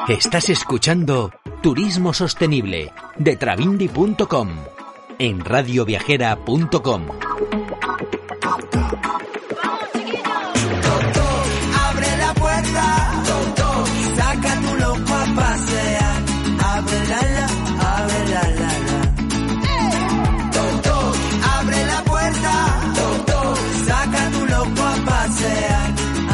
Estás escuchando Turismo Sostenible de Travindi.com en radioviajera.com. Abre la puerta, saca tu loco a pasear. Abre la. Abre la puerta, saca tu loco a pasear.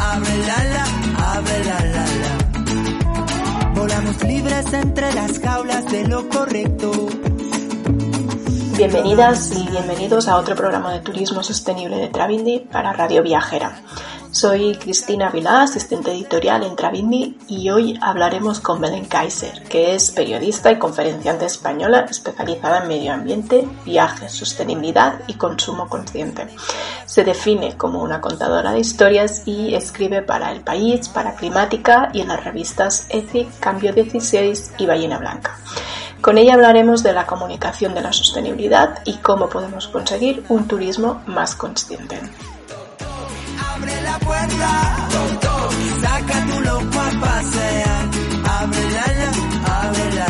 Abre la. Volamos libres entre las jaulas de lo correcto. Bienvenidas y bienvenidos a otro programa de Turismo Sostenible de Travindi para Radio Viajera. Soy Cristina Vilá, asistente editorial en Travindi, y hoy hablaremos con Belén Kaiser, que es periodista y conferenciante española especializada en medio ambiente, viajes, sostenibilidad y consumo consciente. Se define como una contadora de historias y escribe para El País, para Climática y en las revistas Ethic, Cambio 16 y Ballena Blanca. Con ella hablaremos de la comunicación de la sostenibilidad y cómo podemos conseguir un turismo más consciente. Abre la puerta, saca tu loco a pasear. Abre la.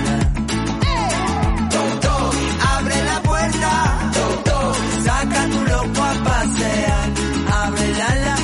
Abre la puerta, saca tu loco a pasear. Abre la.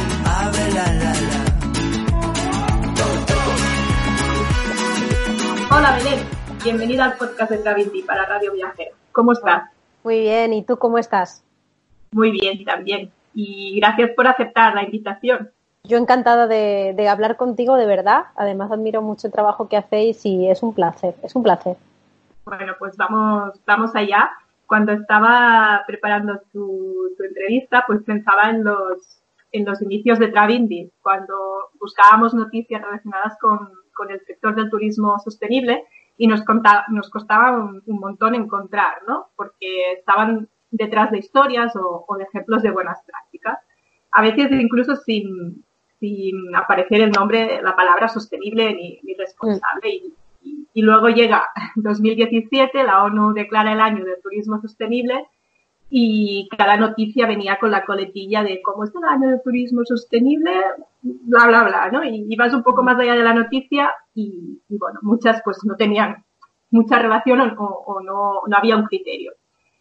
Hola Belén, bienvenida al podcast de Travindi para Radio Viajera. ¿Cómo estás? Muy bien, ¿y tú cómo estás? Muy bien, también. Y gracias por aceptar la invitación. Yo encantada de hablar contigo, de verdad. Además, admiro mucho el trabajo que hacéis y es un placer. Bueno, pues vamos allá. Cuando estaba preparando tu entrevista, pues pensaba en los inicios de Travindi, cuando buscábamos noticias relacionadas con el sector del turismo sostenible y nos costaba un montón encontrar, ¿no? Porque estaban detrás de historias o de ejemplos de buenas prácticas. A veces incluso sin aparecer el nombre, la palabra sostenible ni responsable. Y luego llega 2017, la ONU declara el año del turismo sostenible y cada noticia venía con la coletilla de cómo es el año del turismo sostenible, bla, bla, bla, ¿no? Y vas un poco más allá de la noticia y bueno, muchas pues no tenían mucha relación o no había un criterio.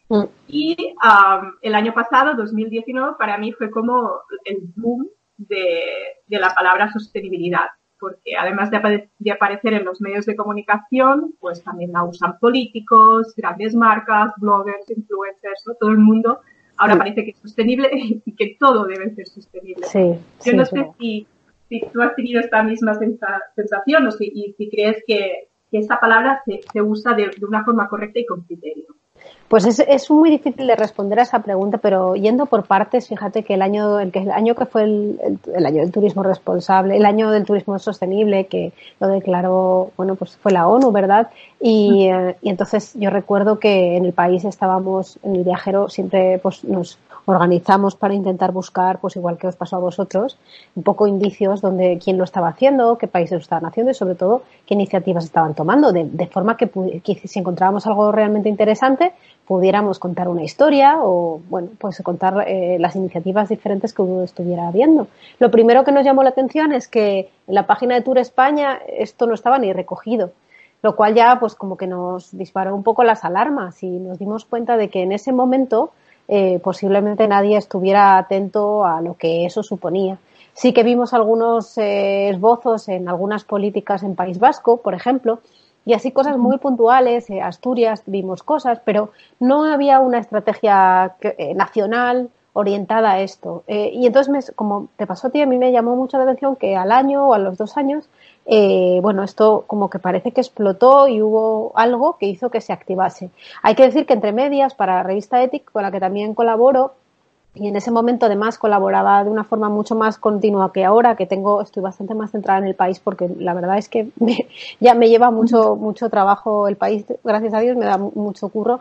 Y el año pasado, 2019, para mí fue como el boom de la palabra sostenibilidad, porque además de aparecer en los medios de comunicación, pues también la usan políticos, grandes marcas, bloggers, influencers, ¿no? Todo el mundo ahora parece que es sostenible y que todo debe ser sostenible. Sí, yo no sé si tú has tenido esta misma sensación o si crees que esta palabra se usa de una forma correcta y con criterio. Pues es muy difícil de responder a esa pregunta, pero yendo por partes, fíjate que el año que fue el año del turismo responsable, el año del turismo sostenible, que lo declaró, bueno, pues fue la ONU, ¿verdad? Y entonces yo recuerdo que en El País estábamos, en El Viajero, siempre pues nos organizamos para intentar buscar, pues igual que os pasó a vosotros, un poco indicios donde quién lo estaba haciendo, qué países lo estaban haciendo y sobre todo qué iniciativas estaban tomando, de forma que si encontrábamos algo realmente interesante pudiéramos contar una historia o, bueno, pues contar las iniciativas diferentes que uno estuviera viendo. Lo primero que nos llamó la atención es que en la página de Tour España esto no estaba ni recogido, lo cual ya pues como que nos disparó un poco las alarmas y nos dimos cuenta de que en ese momento posiblemente nadie estuviera atento a lo que eso suponía. Sí que vimos algunos esbozos en algunas políticas en País Vasco, por ejemplo, y así cosas muy puntuales. Asturias vimos cosas, pero no había una estrategia nacional orientada a esto. Y entonces, como te pasó a ti, a mí me llamó mucho la atención que al año o a los 2 años, bueno, esto como que parece que explotó y hubo algo que hizo que se activase. Hay que decir que entre medias, para la revista Ethic, con la que también colaboro, y en ese momento además colaboraba de una forma mucho más continua que ahora, que estoy bastante más centrada en El País, porque la verdad es que ya me lleva mucho trabajo El País, gracias a Dios, me da mucho curro.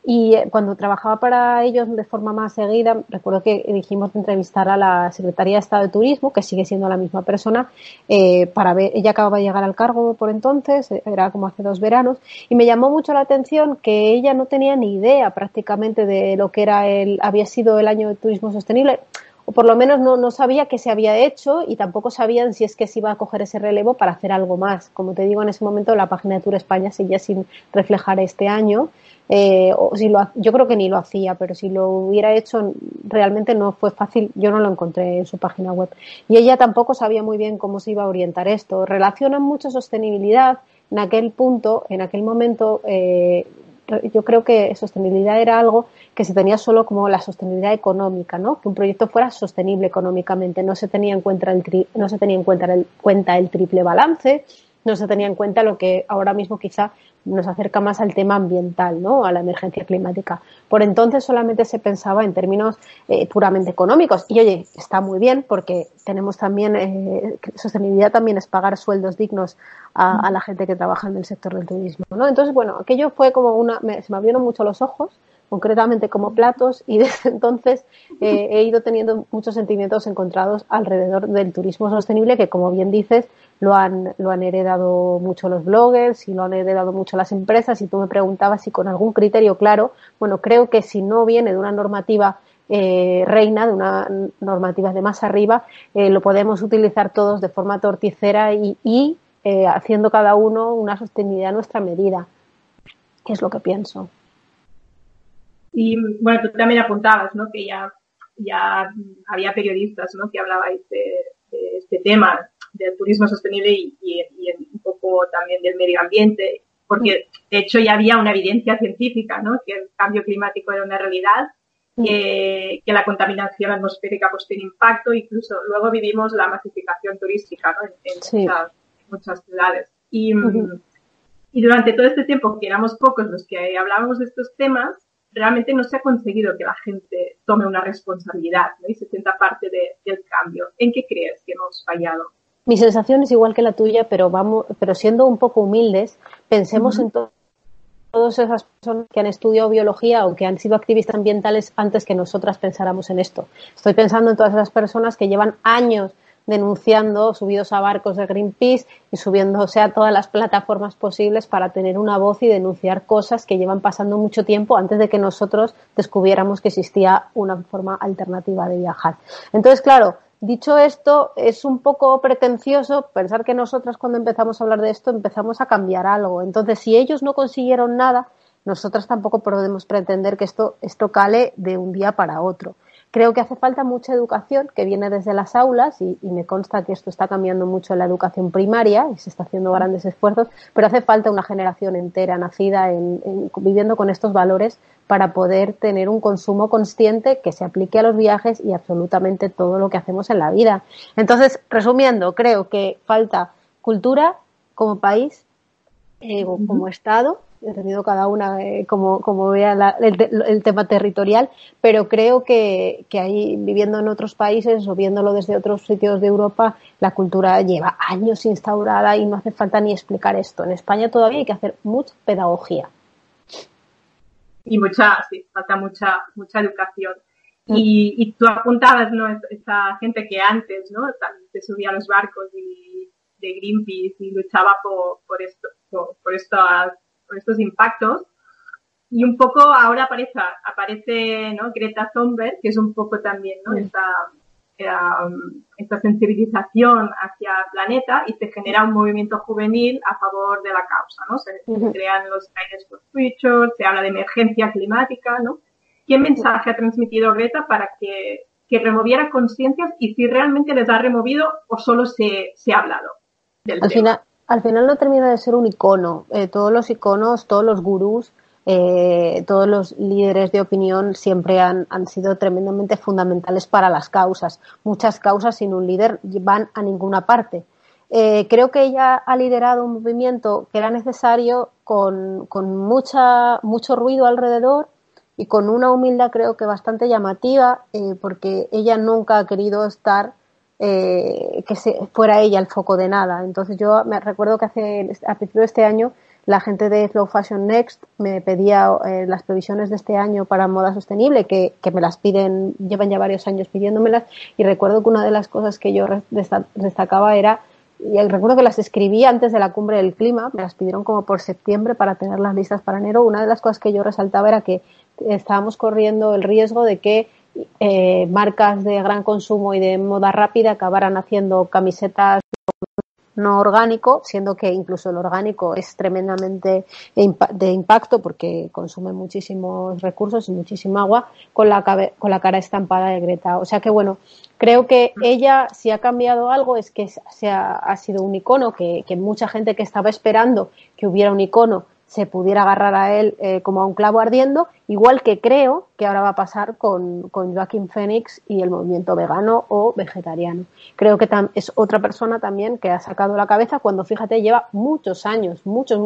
Y cuando trabajaba para ellos de forma más seguida, recuerdo que dijimos de entrevistar a la Secretaría de Estado de Turismo, que sigue siendo la misma persona, para ver, ella acababa de llegar al cargo por entonces, era como hace 2 veranos, y me llamó mucho la atención que ella no tenía ni idea prácticamente de lo que había sido el año de turismo sostenible, o por lo menos no sabía qué se había hecho y tampoco sabían si es que se iba a coger ese relevo para hacer algo más. Como te digo, en ese momento la página de Tour España seguía sin reflejar este año. Yo creo que ni lo hacía, pero si lo hubiera hecho realmente no fue fácil, yo no lo encontré en su página web. Y ella tampoco sabía muy bien cómo se iba a orientar esto. Relacionan mucho sostenibilidad. En aquel momento, yo creo que sostenibilidad era algo que se tenía solo como la sostenibilidad económica, ¿no? Que un proyecto fuera sostenible económicamente. No se tenía en cuenta el triple balance, no se tenía en cuenta lo que ahora mismo quizá nos acerca más al tema ambiental, ¿no? A la emergencia climática. Por entonces solamente se pensaba en términos puramente económicos. Y oye, está muy bien porque tenemos también, sostenibilidad también es pagar sueldos dignos a la gente que trabaja en el sector del turismo, ¿no? Entonces, bueno, aquello fue como se me abrieron mucho los ojos, concretamente como platos, y desde entonces he ido teniendo muchos sentimientos encontrados alrededor del turismo sostenible, que como bien dices, lo han heredado mucho los bloggers y lo han heredado mucho las empresas. Y tú me preguntabas si con algún criterio claro. Bueno, creo que si no viene de una normativa reina, de una normativa de más arriba, lo podemos utilizar todos de forma torticera y haciendo cada uno una sostenibilidad a nuestra medida, que es lo que pienso. Y bueno, tú también apuntabas, ¿no? Que ya había periodistas, ¿no? Que hablabais de este tema del turismo sostenible y un poco también del medio ambiente, porque de hecho ya había una evidencia científica, ¿no? Que el cambio climático era una realidad, que la contaminación atmosférica pues tiene impacto, incluso luego vivimos la masificación turística, ¿no? En muchas ciudades. Y durante todo este tiempo, que éramos pocos los que hablábamos de estos temas, realmente no se ha conseguido que la gente tome una responsabilidad, ¿no? Y se sienta parte del cambio. ¿En qué crees que hemos fallado? Mi sensación es igual que la tuya, pero siendo un poco humildes, pensemos en todas esas personas que han estudiado biología o que han sido activistas ambientales antes que nosotras pensáramos en esto. Estoy pensando en todas esas personas que llevan años denunciando, subidos a barcos de Greenpeace y subiéndose a todas las plataformas posibles para tener una voz y denunciar cosas que llevan pasando mucho tiempo antes de que nosotros descubriéramos que existía una forma alternativa de viajar. Entonces, claro, dicho esto, es un poco pretencioso pensar que nosotras cuando empezamos a hablar de esto empezamos a cambiar algo. Entonces, si ellos no consiguieron nada, nosotras tampoco podemos pretender que esto cale de un día para otro. Creo que hace falta mucha educación que viene desde las aulas y me consta que esto está cambiando mucho en la educación primaria y se está haciendo grandes esfuerzos, pero hace falta una generación entera nacida viviendo con estos valores para poder tener un consumo consciente que se aplique a los viajes y absolutamente todo lo que hacemos en la vida. Entonces, resumiendo, creo que falta cultura como país, como Estado, entendido cada una como vea el tema territorial, pero creo que ahí, viviendo en otros países o viéndolo desde otros sitios de Europa, la cultura lleva años instaurada y no hace falta ni explicar esto. En España todavía hay que hacer mucha pedagogía. Y falta mucha educación. Y tú apuntabas, ¿no? Esa gente que antes, ¿no? Se subía a los barcos de Greenpeace y luchaba por estos impactos. Y un poco ahora aparece, ¿no? Greta Thunberg, que es un poco también, ¿no? Esta sensibilización hacia el planeta, y se genera un movimiento juvenil a favor de la causa, ¿no? Se crean los Fridays for Future, se habla de emergencia climática, ¿no? ¿Qué mensaje ha transmitido Greta para que removiera conciencias, y si realmente les ha removido o solo se ha hablado del tema? Al final no termina de ser un icono. Todos los iconos, todos los gurús, todos los líderes de opinión siempre han sido tremendamente fundamentales para las causas. Muchas causas sin un líder van a ninguna parte. Creo que ella ha liderado un movimiento que era necesario con mucho ruido alrededor y con una humildad creo que bastante llamativa, porque ella nunca ha querido estar fuera ella el foco de nada. Entonces yo me recuerdo que a principio de este año la gente de Slow Fashion Next me pedía las previsiones de este año para moda sostenible, que me las piden, llevan ya varios años pidiéndomelas, y recuerdo que una de las cosas que yo destacaba era, y recuerdo que las escribí antes de la cumbre del clima, me las pidieron como por septiembre para tenerlas listas para enero. Una de las cosas que yo resaltaba era que estábamos corriendo el riesgo de que marcas de gran consumo y de moda rápida acabaran haciendo camisetas no orgánico, siendo que incluso el orgánico es tremendamente de impacto porque consume muchísimos recursos y muchísima agua, con la cara estampada de Greta. O sea que bueno, creo que ella, si ha cambiado algo, es que ha sido un icono que mucha gente que estaba esperando que hubiera un icono se pudiera agarrar a él como a un clavo ardiendo, igual que creo que ahora va a pasar con Joaquín Phoenix y el movimiento vegano o vegetariano. Creo que es otra persona también que ha sacado la cabeza cuando, fíjate, lleva muchos años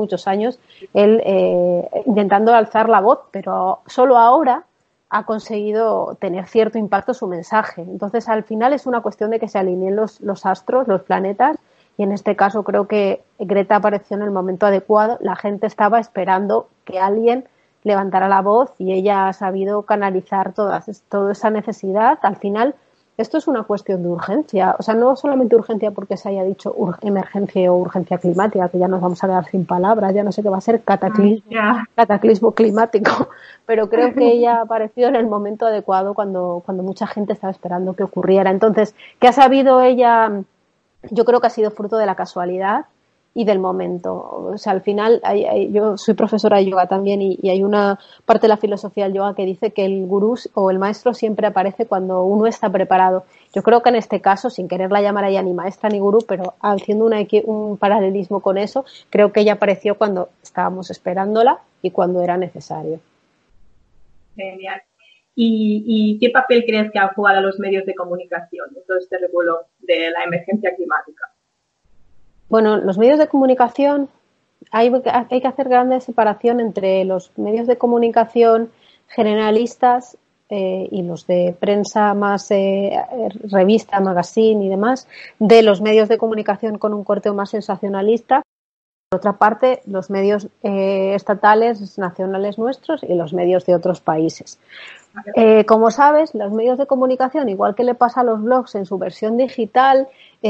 él intentando alzar la voz, pero solo ahora ha conseguido tener cierto impacto su mensaje. Entonces, al final es una cuestión de que se alineen los astros, los planetas, y en este caso creo que Greta apareció en el momento adecuado. La gente estaba esperando que alguien levantara la voz y ella ha sabido canalizar toda esa necesidad. Al final, esto es una cuestión de urgencia. O sea, no solamente urgencia porque se haya dicho emergencia o urgencia climática, que ya nos vamos a quedar sin palabras, ya no sé qué va a ser, cataclismo climático. Pero creo que ella apareció en el momento adecuado cuando mucha gente estaba esperando que ocurriera. Entonces, ¿qué ha sabido ella? Yo creo que ha sido fruto de la casualidad y del momento. O sea, al final, yo soy profesora de yoga también y hay una parte de la filosofía del yoga que dice que el gurú o el maestro siempre aparece cuando uno está preparado. Yo creo que en este caso, sin quererla llamar a ella ni maestra ni gurú, pero haciendo un paralelismo con eso, creo que ella apareció cuando estábamos esperándola y cuando era necesario. Genial. ¿Y qué papel crees que han jugado los medios de comunicación en todo este revuelo de la emergencia climática? Bueno, los medios de comunicación, hay que hacer grande separación entre los medios de comunicación generalistas y los de prensa más revista, magazine y demás, de los medios de comunicación con un corte más sensacionalista. Por otra parte, los medios estatales, nacionales nuestros y los medios de otros países. Como sabes, los medios de comunicación, igual que le pasa a los blogs en su versión digital,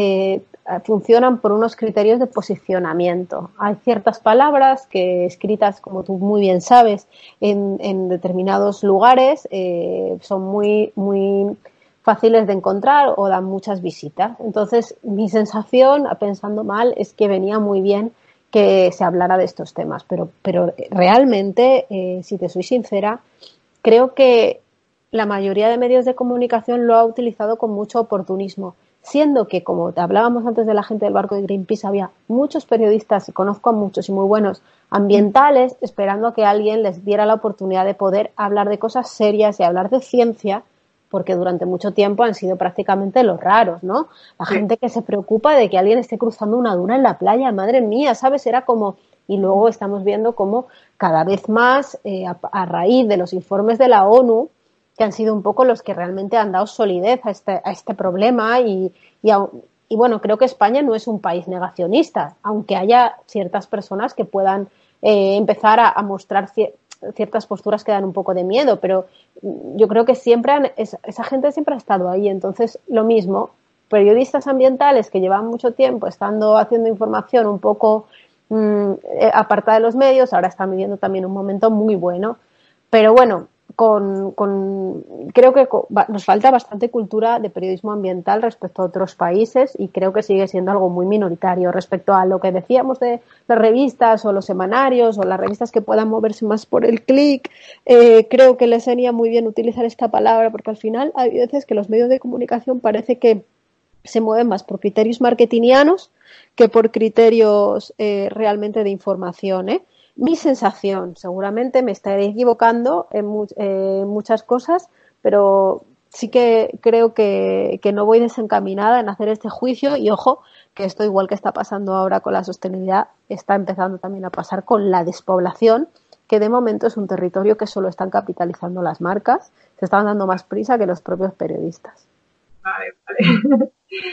funcionan por unos criterios de posicionamiento. Hay ciertas palabras que escritas, como tú muy bien sabes, en determinados lugares son muy, muy fáciles de encontrar o dan muchas visitas. Entonces, mi sensación, pensando mal, es que venía muy bien que se hablara de estos temas, pero realmente, si te soy sincera, creo que la mayoría de medios de comunicación lo ha utilizado con mucho oportunismo, siendo que, como te hablábamos antes de la gente del barco de Greenpeace, había muchos periodistas, y conozco a muchos y muy buenos, ambientales, esperando a que alguien les diera la oportunidad de poder hablar de cosas serias y hablar de ciencia, porque durante mucho tiempo han sido prácticamente los raros, ¿no? La gente que se preocupa de que alguien esté cruzando una duna en la playa, madre mía, ¿sabes? Era como... Y luego estamos viendo cómo cada vez más, a raíz de los informes de la ONU, que han sido un poco los que realmente han dado solidez a este problema y bueno, creo que España no es un país negacionista, aunque haya ciertas personas que puedan empezar a mostrar ciertas posturas que dan un poco de miedo, pero yo creo que siempre esa gente siempre ha estado ahí. Entonces, lo mismo, periodistas ambientales que llevan mucho tiempo haciendo información un poco apartada de los medios, ahora están viviendo también un momento muy bueno. Pero bueno, creo que nos falta bastante cultura de periodismo ambiental respecto a otros países y creo que sigue siendo algo muy minoritario respecto a lo que decíamos de las revistas o los semanarios o las revistas que puedan moverse más por el clic. Creo que les sería muy bien utilizar esta palabra porque al final hay veces que los medios de comunicación parece que se mueven más por criterios marketingianos que por criterios realmente de información, Mi sensación, seguramente me estaré equivocando en muchas cosas, pero sí que creo que no voy desencaminada en hacer este juicio y ojo, que esto igual que está pasando ahora con la sostenibilidad, está empezando también a pasar con la despoblación, que de momento es un territorio que solo están capitalizando las marcas, se están dando más prisa que los propios periodistas. Vale.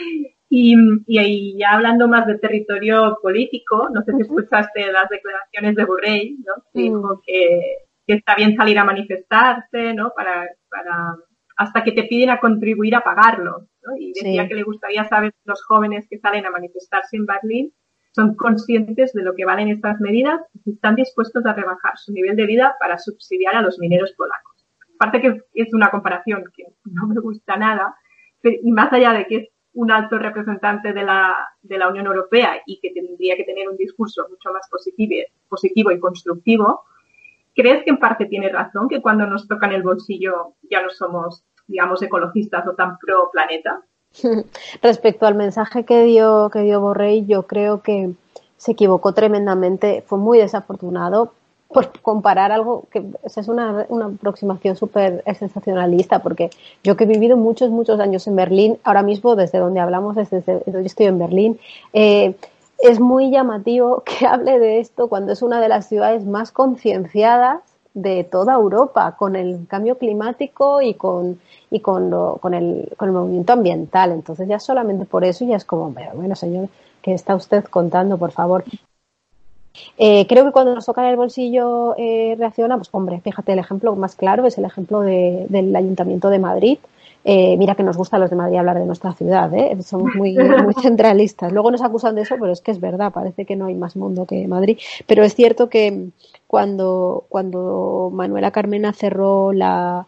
Y ya hablando más de territorio político, no sé si escuchaste las declaraciones de Borrell, ¿no? Dijo que está bien salir a manifestarse, ¿no? Para hasta que te piden a contribuir a pagarlo, ¿no? Y decía que le gustaría saber si los jóvenes que salen a manifestarse en Berlín son conscientes de lo que valen estas medidas y si están dispuestos a rebajar su nivel de vida para subsidiar a los mineros polacos. aparte que es una comparación que no me gusta nada, y más allá de que es un alto representante de la Unión Europea y que tendría que tener un discurso mucho más positivo y constructivo, ¿crees que en parte tiene razón que cuando nos tocan el bolsillo ya no somos, digamos, ecologistas o tan pro planeta? Respecto al mensaje que dio Borrell, yo creo que se equivocó tremendamente, fue muy desafortunado por comparar algo que es una aproximación súper sensacionalista, porque yo que he vivido muchos años en Berlín, ahora mismo desde donde hablamos, desde donde estoy en Berlín, es muy llamativo que hable de esto cuando es una de las ciudades más concienciadas de toda Europa con el cambio climático y con el movimiento ambiental. Entonces ya solamente por eso ya es como, bueno, señor, ¿qué está usted contando, por favor? Creo que cuando nos toca en el bolsillo reacciona, pues hombre, fíjate, el ejemplo más claro es el ejemplo del Ayuntamiento de Madrid. Mira que nos gusta a los de Madrid hablar de nuestra ciudad, somos muy centralistas. Luego nos acusan de eso, pero es que es verdad, parece que no hay más mundo que Madrid. Pero es cierto que cuando Manuela Carmena cerró la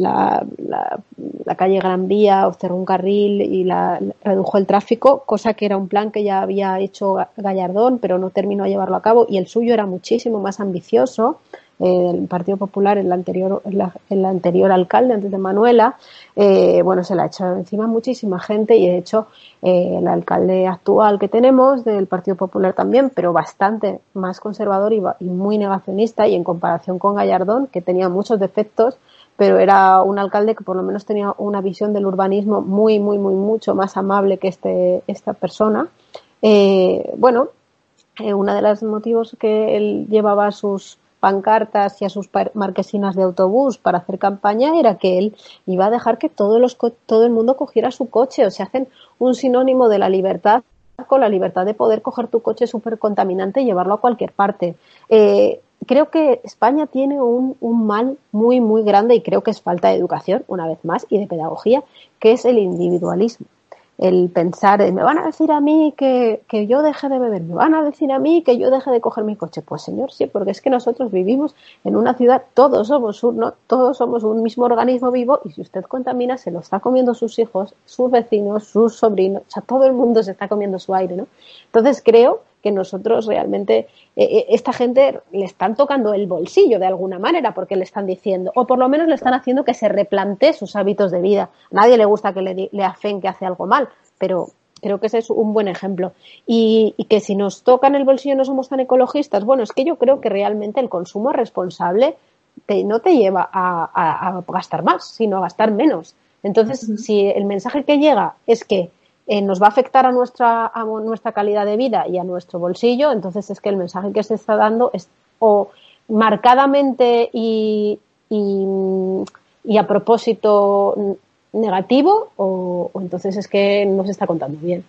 calle Gran Vía, o cerró un carril y redujo el tráfico, cosa que era un plan que ya había hecho Gallardón, pero no terminó de llevarlo a cabo, y el suyo era muchísimo más ambicioso. El Partido Popular, el anterior alcalde antes de Manuela, se la ha echado encima muchísima gente, y de hecho el alcalde actual que tenemos del Partido Popular también, pero bastante más conservador y muy negacionista, y en comparación con Gallardón, que tenía muchos defectos, pero era un alcalde que por lo menos tenía una visión del urbanismo mucho más amable que esta persona. Uno de los motivos que él llevaba a sus pancartas y a sus marquesinas de autobús para hacer campaña era que él iba a dejar que todo el mundo cogiera su coche. O sea, hacen un sinónimo de la libertad con la libertad de poder coger tu coche súper contaminante y llevarlo a cualquier parte. Creo que España tiene un mal muy grande, y creo que es falta de educación, una vez más, y de pedagogía, que es el individualismo. El pensar, me van a decir a mí que yo deje de beber, me van a decir a mí que yo deje de coger mi coche. Pues señor, sí, porque es que nosotros vivimos en una ciudad, todos somos un mismo organismo vivo, y si usted contamina, se lo está comiendo sus hijos, sus vecinos, sus sobrinos, o sea, todo el mundo se está comiendo su aire, ¿no? Entonces creo que nosotros realmente, esta gente le están tocando el bolsillo de alguna manera, porque le están diciendo, o por lo menos le están haciendo que se replantee sus hábitos de vida. A nadie le gusta que le afeen que hace algo mal, pero creo que ese es un buen ejemplo. Y que si nos tocan el bolsillo no somos tan ecologistas. Bueno, es que yo creo que realmente el consumo responsable no te lleva a gastar más, sino a gastar menos. Entonces, si el mensaje que llega es que nos va a afectar a nuestra calidad de vida y a nuestro bolsillo, entonces es que el mensaje que se está dando es o marcadamente y a propósito negativo, o entonces es que no se está contando bien.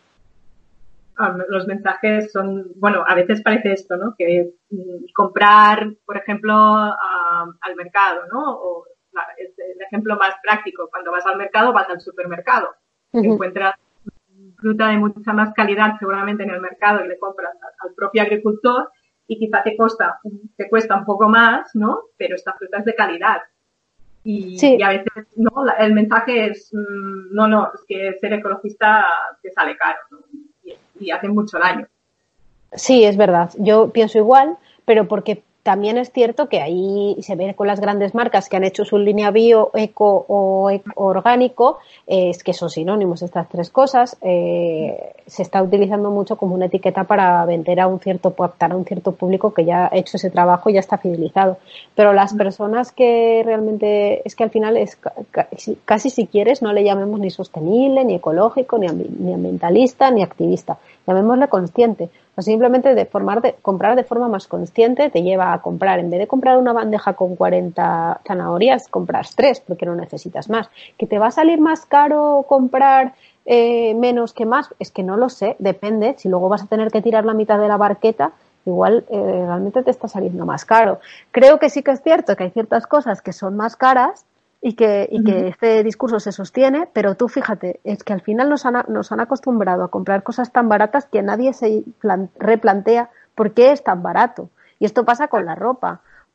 Los mensajes son, a veces parece esto, ¿no? Que comprar, por ejemplo, al mercado, ¿no? O el ejemplo más práctico, cuando vas al mercado, vas al supermercado, encuentras fruta de mucha más calidad seguramente en el mercado y le compras al propio agricultor, y quizá te cuesta un poco más, ¿no? Pero esta fruta es de calidad. Y a veces el mensaje es es que ser ecologista te sale caro, ¿no? Y hace mucho daño. Sí, es verdad. Yo pienso igual, pero porque también es cierto que ahí se ve con las grandes marcas que han hecho su línea bio, eco o orgánico, es que son sinónimos estas tres cosas. Se está utilizando mucho como una etiqueta para vender captar a un cierto público que ya ha hecho ese trabajo y ya está fidelizado. Pero las personas que realmente, es que al final es casi, si quieres, no le llamemos ni sostenible, ni ecológico, ni ambientalista, ni activista. Llamémosle consciente. O simplemente comprar de forma más consciente te lleva a comprar, en vez de comprar una bandeja con 40 zanahorias, compras 3 porque no necesitas más. ¿Que te va a salir más caro comprar menos que más? Es que no lo sé, depende. Si luego vas a tener que tirar la mitad de la barqueta, igual realmente te está saliendo más caro. Creo que sí que es cierto que hay ciertas cosas que son más caras y que este discurso se sostiene, pero tú fíjate, es que al final nos han acostumbrado a comprar cosas tan baratas que nadie se replantea por qué es tan barato. Y esto pasa con la ropa,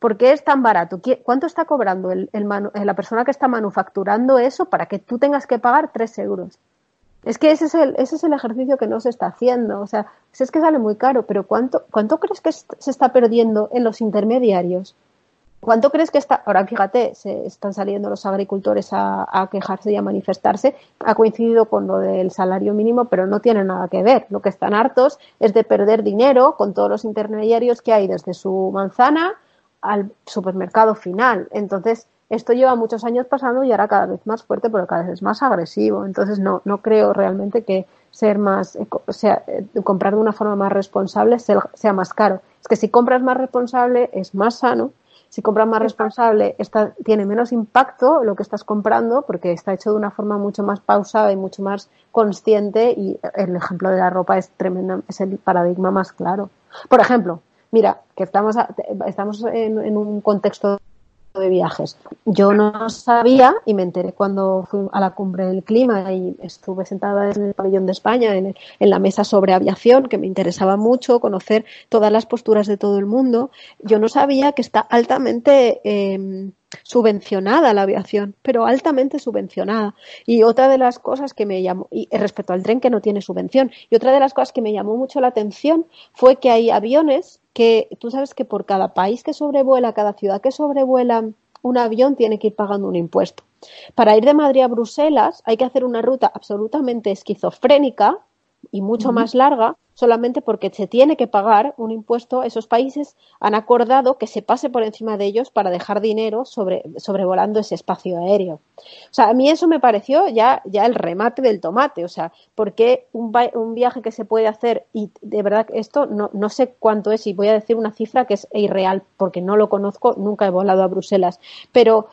¿Por qué es tan barato? ¿Cuánto está cobrando la persona que está manufacturando eso para que tú tengas que pagar 3 euros? Es que ese es el ejercicio que no se está haciendo. O sea, es que sale muy caro, pero ¿cuánto crees que se está perdiendo en los intermediarios? ¿Cuánto crees que está? Ahora fíjate, se están saliendo los agricultores a quejarse y a manifestarse. Ha coincidido con lo del salario mínimo, pero no tiene nada que ver. Lo que están hartos es de perder dinero con todos los intermediarios que hay desde su manzana al supermercado final. Entonces, esto lleva muchos años pasando y ahora cada vez más fuerte, pero cada vez es más agresivo. Entonces, no creo realmente que comprar de una forma más responsable sea más caro. Es que si compras más responsable es más sano. Si compras más responsable, tiene menos impacto lo que estás comprando porque está hecho de una forma mucho más pausada y mucho más consciente, y el ejemplo de la ropa es tremendo, es el paradigma más claro. Por ejemplo, mira, que estamos en un contexto de viajes. Yo no sabía, y me enteré cuando fui a la cumbre del clima y estuve sentada en el pabellón de España, en la mesa sobre aviación, que me interesaba mucho conocer todas las posturas de todo el mundo. Yo no sabía que está altamente subvencionada la aviación, pero altamente subvencionada. Y otra de las cosas que me llamó, y respecto al tren, que no tiene subvención, y otra de las cosas que me llamó mucho la atención fue que hay aviones que tú sabes que por cada país que sobrevuela, cada ciudad que sobrevuela un avión, tiene que ir pagando un impuesto. Para ir de Madrid a Bruselas hay que hacer una ruta absolutamente esquizofrénica y mucho más larga, solamente porque se tiene que pagar un impuesto. Esos países han acordado que se pase por encima de ellos para dejar dinero sobrevolando ese espacio aéreo. O sea, a mí eso me pareció ya el remate del tomate. O sea, porque un viaje que se puede hacer, y de verdad esto no sé cuánto es, y voy a decir una cifra que es irreal porque no lo conozco, nunca he volado a Bruselas, pero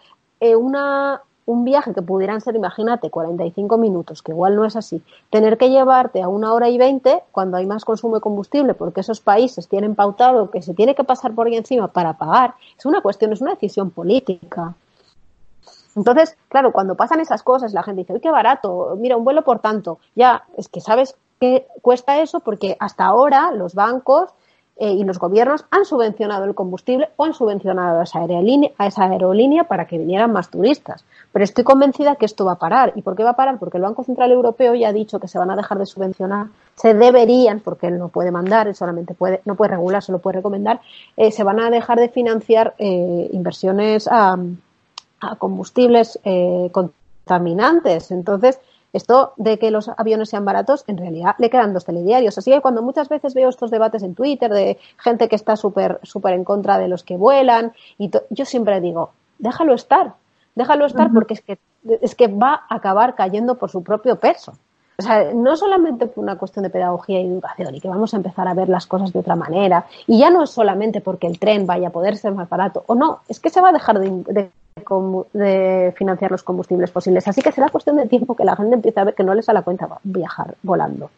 un viaje que pudieran ser, imagínate, 45 minutos, que igual no es así, tener que llevarte a 1 hora y 20 cuando hay más consumo de combustible, porque esos países tienen pautado que se tiene que pasar por ahí encima para pagar, es una decisión política. Entonces, claro, cuando pasan esas cosas, la gente dice, ¡uy, qué barato! Mira, un vuelo por tanto. Ya, es que sabes que cuesta eso porque hasta ahora los bancos y los gobiernos han subvencionado el combustible o han subvencionado a esa aerolínea para que vinieran más turistas. Pero estoy convencida que esto va a parar. ¿Y por qué va a parar? Porque el Banco Central Europeo ya ha dicho que se van a dejar de subvencionar, se deberían, porque él no puede mandar, él solamente no puede regular, solo puede recomendar, se van a dejar de financiar inversiones a combustibles contaminantes. Entonces, esto de que los aviones sean baratos, en realidad le quedan 2 telediarios. Así que cuando muchas veces veo estos debates en Twitter de gente que está súper en contra de los que vuelan, yo siempre digo, déjalo estar porque es que va a acabar cayendo por su propio peso. O sea, no solamente por una cuestión de pedagogía y educación y que vamos a empezar a ver las cosas de otra manera, y ya no es solamente porque el tren vaya a poder ser más barato o no, es que se va a dejar de financiar los combustibles fósiles. Así que será cuestión de tiempo que la gente empiece a ver que no les da la cuenta viajar volando.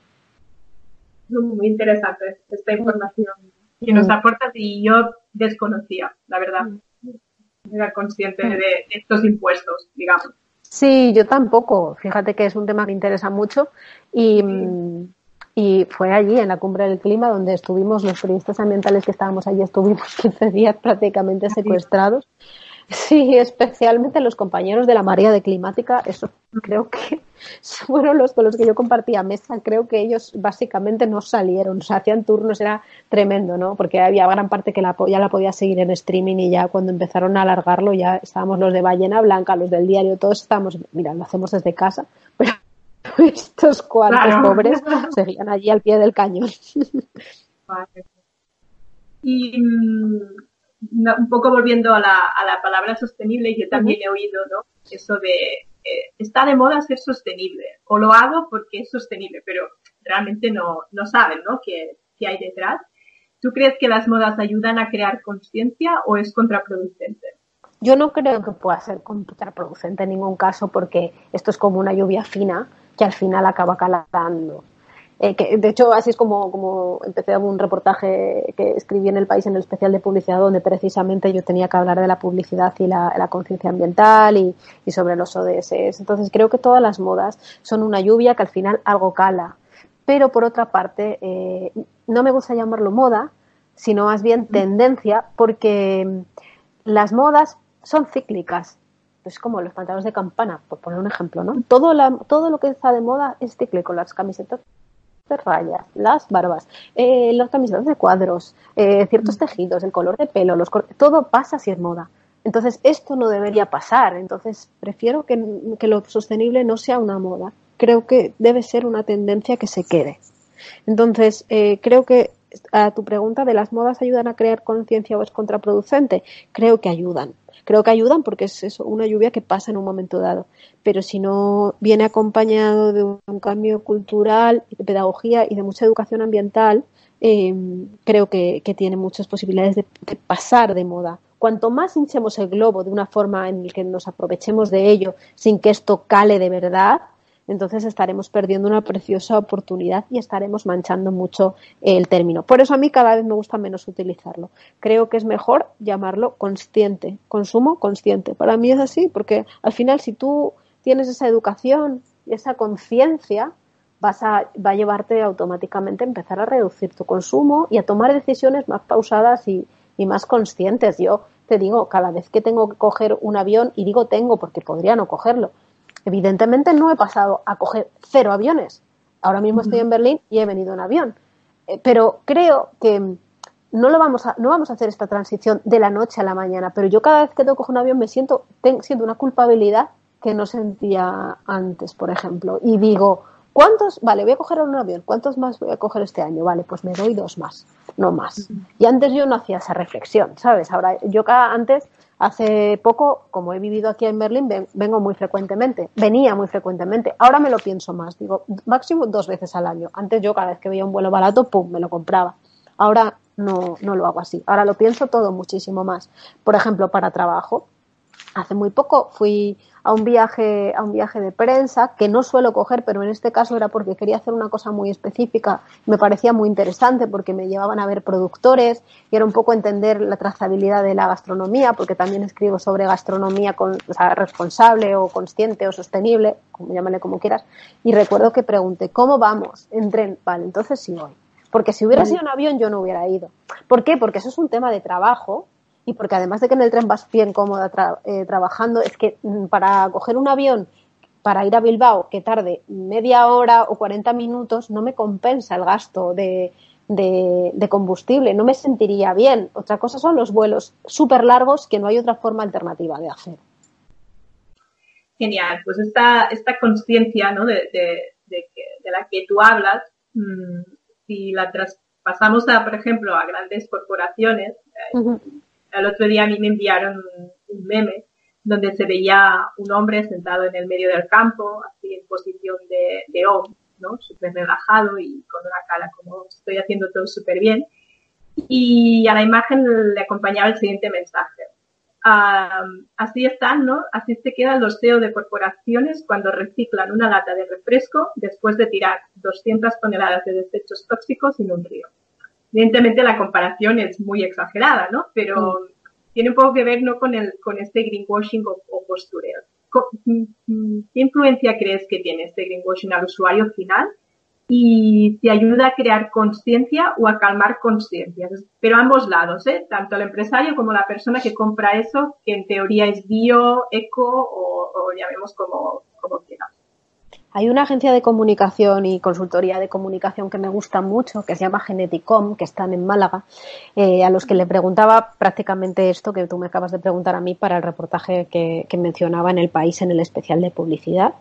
Muy interesante esta información que nos aportas y yo desconocía, la verdad. No era consciente de estos impuestos, digamos. Sí, yo tampoco. Fíjate que es un tema que me interesa mucho y fue allí en la cumbre del clima donde estuvimos los periodistas ambientales que estábamos allí, estuvimos 15 días prácticamente secuestrados. Sí, especialmente los compañeros de la Marea de Climática, eso creo que fueron los con los que yo compartía mesa, creo que ellos básicamente no salieron, o sea, hacían turnos, era tremendo, ¿no? Porque había gran parte que ya la podía seguir en streaming y ya cuando empezaron a alargarlo ya estábamos los de Ballena Blanca, los del diario, todos estábamos, mira, lo hacemos desde casa, pero estos cuantos pobres seguían allí al pie del cañón. Vale. Y un poco volviendo a la palabra sostenible, yo también he oído, ¿no? Eso de está de moda ser sostenible, o lo hago porque es sostenible, pero realmente no saben, ¿no? ¿Qué hay detrás? ¿Tú crees que las modas ayudan a crear conciencia o es contraproducente? Yo no creo que pueda ser contraproducente en ningún caso, porque esto es como una lluvia fina que al final acaba calando. Que de hecho así es como empecé un reportaje que escribí en El País, en el especial de publicidad, donde precisamente yo tenía que hablar de la publicidad y la conciencia ambiental y sobre los ODS. Entonces creo que todas las modas son una lluvia que al final algo cala, pero por otra parte no me gusta llamarlo moda, sino más bien tendencia, porque las modas son cíclicas. Es como los pantalones de campana, por poner un ejemplo, ¿no? Todo lo que está de moda es cíclico. Las camisetas de rayas, las barbas, las camisetas de cuadros, ciertos tejidos, el color de pelo, todo pasa si es moda. Entonces, esto no debería pasar. Entonces, prefiero que lo sostenible no sea una moda. Creo que debe ser una tendencia que se quede. Entonces, creo que a tu pregunta de las modas ayudan a crear conciencia o es contraproducente, creo que ayudan. Creo que ayudan porque es eso, una lluvia que pasa en un momento dado. Pero si no viene acompañado de un cambio cultural, de pedagogía y de mucha educación ambiental, creo que tiene muchas posibilidades de pasar de moda. Cuanto más hinchemos el globo de una forma en la que nos aprovechemos de ello sin que esto cale de verdad, entonces estaremos perdiendo una preciosa oportunidad y estaremos manchando mucho el término. Por eso a mí cada vez me gusta menos utilizarlo. Creo que es mejor llamarlo consciente, consumo consciente. Para mí es así, porque al final si tú tienes esa educación y esa conciencia, va a llevarte automáticamente a empezar a reducir tu consumo y a tomar decisiones más pausadas y más conscientes. Yo te digo, cada vez que tengo que coger un avión, y digo tengo porque podría no cogerlo, evidentemente no he pasado a coger 0 aviones. Ahora mismo estoy en Berlín y he venido en avión. Pero creo que no vamos a hacer esta transición de la noche a la mañana. Pero yo cada vez que tengo que coger un avión me siento una culpabilidad que no sentía antes, por ejemplo. Y digo, voy a coger un avión, ¿cuántos más voy a coger este año? Vale, pues me doy 2 más, no más. Y antes yo no hacía esa reflexión, ¿sabes? Ahora hace poco, como he vivido aquí en Berlín, venía muy frecuentemente. Ahora me lo pienso más, digo, máximo 2 veces al año. Antes yo cada vez que veía un vuelo barato, pum, me lo compraba. Ahora no lo hago así. Ahora lo pienso todo muchísimo más. Por ejemplo, para trabajo, hace muy poco fui a un viaje de prensa que no suelo coger, pero en este caso era porque quería hacer una cosa muy específica. Me parecía muy interesante porque me llevaban a ver productores y era un poco entender la trazabilidad de la gastronomía, porque también escribo sobre gastronomía responsable o consciente o sostenible, llámale como quieras. Y recuerdo que pregunté, ¿cómo vamos? En tren. Vale, entonces sí voy. Porque si hubiera sido en avión yo no hubiera ido. ¿Por qué? Porque eso es un tema de trabajo. Y porque además de que en el tren vas bien cómoda trabajando, es que para coger un avión para ir a Bilbao que tarde media hora o 40 minutos no me compensa el gasto de combustible, no me sentiría bien. Otra cosa son los vuelos súper largos que no hay otra forma alternativa de hacer. Genial, pues esta conciencia, ¿no? de la que tú hablas, si la traspasamos por ejemplo, a grandes corporaciones, el otro día a mí me enviaron un meme donde se veía un hombre sentado en el medio del campo, así en posición de O, ¿no? Súper relajado y con una cara como estoy haciendo todo súper bien. Y a la imagen le acompañaba el siguiente mensaje. Así están, ¿no? Así se quedan los CEO de corporaciones cuando reciclan una lata de refresco después de tirar 200 toneladas de desechos tóxicos en un río. Evidentemente la comparación es muy exagerada, ¿no? Pero tiene un poco que ver, ¿no? con este greenwashing o postureo. ¿Qué influencia crees que tiene este greenwashing al usuario final? Y si ayuda a crear conciencia o a calmar conciencias. Pero a ambos lados, ¿eh? Tanto el empresario como la persona que compra eso, que en teoría es bio, eco o llamemos como quieras. Hay una agencia de comunicación y consultoría de comunicación que me gusta mucho, que se llama Geneticom, que están en Málaga, a los que le preguntaba prácticamente esto que tú me acabas de preguntar a mí para el reportaje que mencionaba en El País, en el especial de publicidad.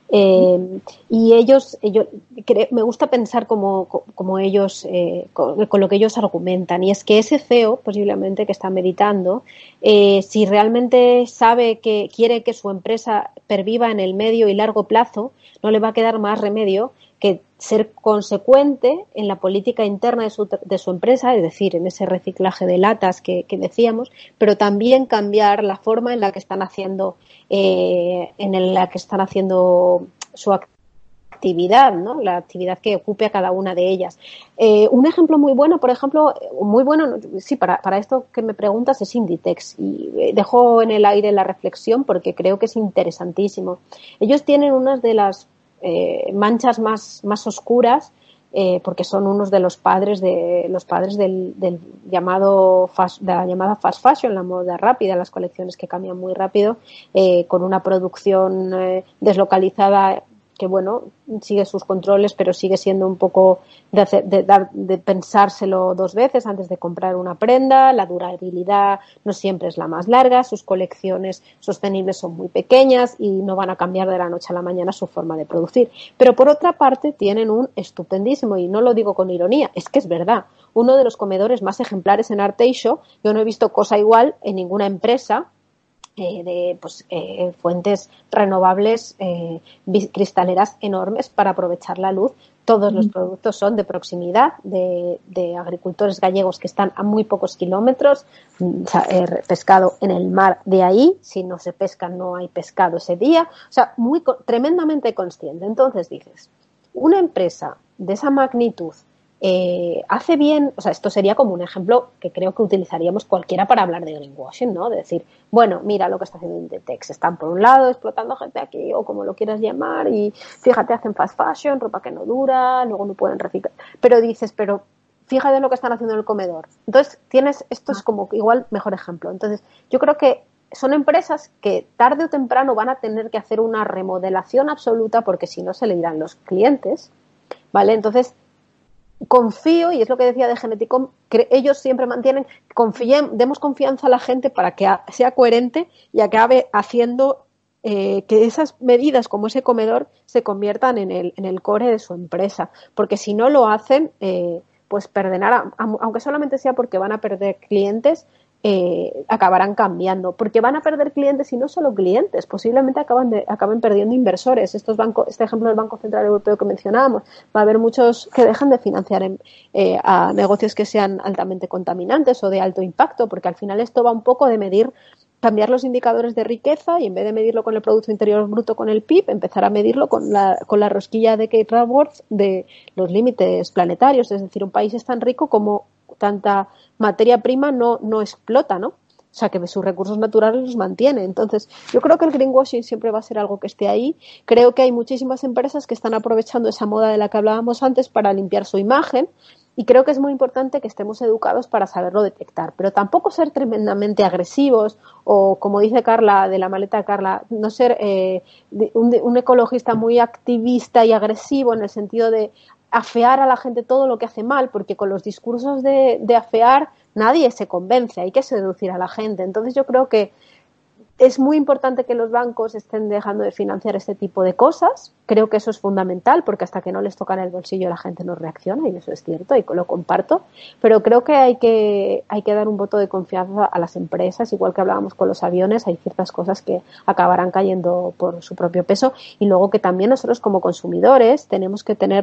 Y ellos me gusta pensar como ellos, con lo que ellos argumentan, y es que ese CEO posiblemente que está meditando, si realmente sabe que quiere que su empresa perviva en el medio y largo plazo, no le va a quedar más remedio que ser consecuente en la política interna de su empresa, es decir, en ese reciclaje de latas que decíamos, pero también cambiar la forma en la que están haciendo su actividad, ¿no? La actividad que ocupe a cada una de ellas. Un ejemplo muy bueno, sí, para esto que me preguntas es Inditex, y dejo en el aire la reflexión porque creo que es interesantísimo. Ellos tienen unas de las manchas más oscuras porque son unos de los padres del llamado de la llamada fast fashion, la moda rápida, las colecciones que cambian muy rápido, con una producción deslocalizada que bueno, sigue sus controles, pero sigue siendo un poco de pensárselo dos veces antes de comprar una prenda. La durabilidad no siempre es la más larga, sus colecciones sostenibles son muy pequeñas y no van a cambiar de la noche a la mañana su forma de producir. Pero por otra parte tienen un estupendísimo, y no lo digo con ironía, es que es verdad, uno de los comedores más ejemplares en Arteixo. Yo no he visto cosa igual en ninguna empresa de fuentes renovables cristaleras enormes para aprovechar la luz. Todos los productos son de proximidad, de agricultores gallegos que están a muy pocos kilómetros, pescado en el mar de ahí, si no se pesca no hay pescado ese día, o sea, tremendamente consciente. Entonces dices, una empresa de esa magnitud hace bien, o sea, esto sería como un ejemplo que creo que utilizaríamos cualquiera para hablar de greenwashing, ¿no? De decir, bueno, mira lo que está haciendo Inditex, están por un lado explotando gente aquí o como lo quieras llamar y fíjate, hacen fast fashion, ropa que no dura, luego no pueden reciclar, pero dices, pero fíjate lo que están haciendo en el comedor. Entonces esto es como igual mejor ejemplo. Entonces yo creo que son empresas que tarde o temprano van a tener que hacer una remodelación absoluta porque si no se le irán los clientes, ¿vale? Entonces confío, y es lo que decía de Geneticom, que ellos siempre mantienen, demos confianza a la gente para que sea coherente y acabe haciendo que esas medidas como ese comedor se conviertan en el core de su empresa, porque si no lo hacen, pues perderán, aunque solamente sea porque van a perder clientes, acabarán cambiando, porque van a perder clientes y no solo clientes, posiblemente acaben perdiendo inversores. Este ejemplo del Banco Central Europeo que mencionábamos, va a haber muchos que dejan de financiar a negocios que sean altamente contaminantes o de alto impacto, porque al final esto va un poco de cambiar los indicadores de riqueza y en vez de medirlo con el Producto Interior Bruto, con el PIB, empezar a medirlo con la rosquilla de Kate Raworth de los límites planetarios. Es decir, un país es tan rico como tanta materia prima no explota, ¿no? O sea, que sus recursos naturales los mantiene. Entonces, yo creo que el greenwashing siempre va a ser algo que esté ahí. Creo que hay muchísimas empresas que están aprovechando esa moda de la que hablábamos antes para limpiar su imagen. Y creo que es muy importante que estemos educados para saberlo detectar, pero tampoco ser tremendamente agresivos o, como dice Carla, de la maleta de Carla, no ser un ecologista muy activista y agresivo en el sentido de afear a la gente todo lo que hace mal, porque con los discursos de afear nadie se convence, hay que seducir a la gente. Entonces yo creo que es muy importante que los bancos estén dejando de financiar este tipo de cosas. Creo que eso es fundamental porque hasta que no les tocan el bolsillo la gente no reacciona, y eso es cierto y lo comparto. Pero creo que hay que dar un voto de confianza a las empresas, igual que hablábamos con los aviones. Hay ciertas cosas que acabarán cayendo por su propio peso, y luego que también nosotros como consumidores debemos tener